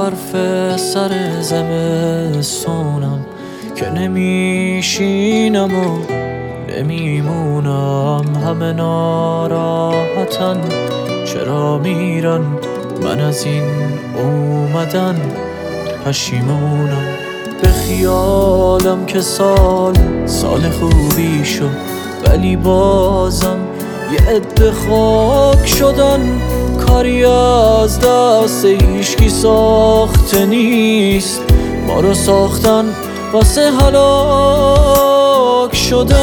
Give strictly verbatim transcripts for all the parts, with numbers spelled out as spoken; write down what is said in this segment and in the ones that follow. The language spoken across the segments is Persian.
برف سر زمستونم که نمیشینم و نمیمونم. همه ناراحتن چرا میرن، من از این اومدن پشیمونم. به خیالم که سال سال خوبی شد، ولی بازم یه عده خاک شدن. کاری از دست هیچکی ساخته نیست، ما رو ساختن واسه هلاک شدن.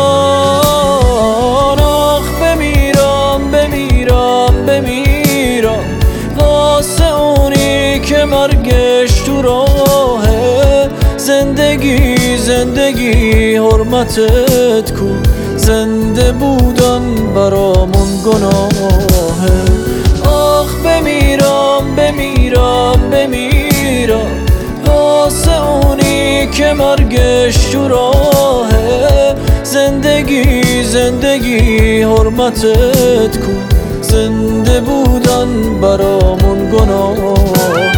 آخ بمیرم بمیرم بمیرم واسه اونی که مرگش تو راهه. زندگی زندگی حرمتت کو، زنده بودن برامون گناهه. آخ بمیرم بمیرم بمیرم واسه اونی که مرگش تو راهه. زندگی زندگی حرمتت کو، زنده بودن برامون گناهه.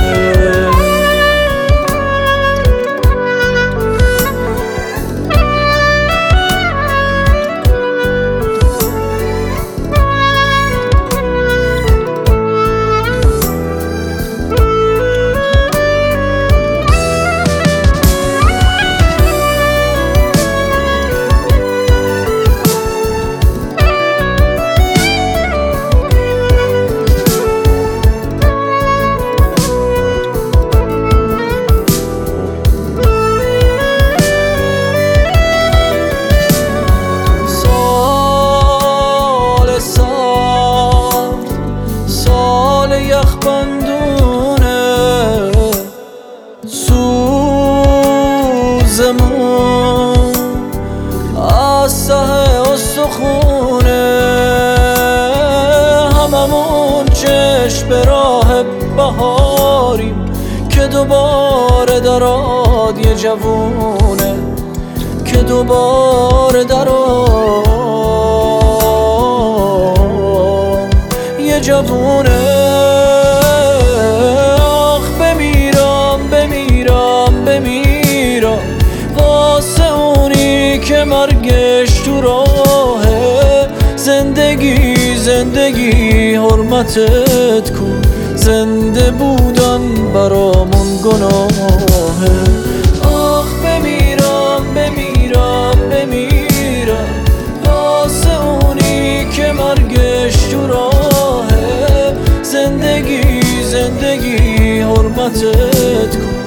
یخبندونه سوزمون از ته استخونه، هممون چشم به راه بهاریم که دوباره دراد یه جوونه، که دوباره دراد یه جوونه. که مرگش تو راهه. زندگی زندگی حرمتت کو، زنده بودن برامون گناهه. آخ بمیرم بمیرم بمیرم واسه اونی که مرگش تو راهه. زندگی زندگی حرمتت کو،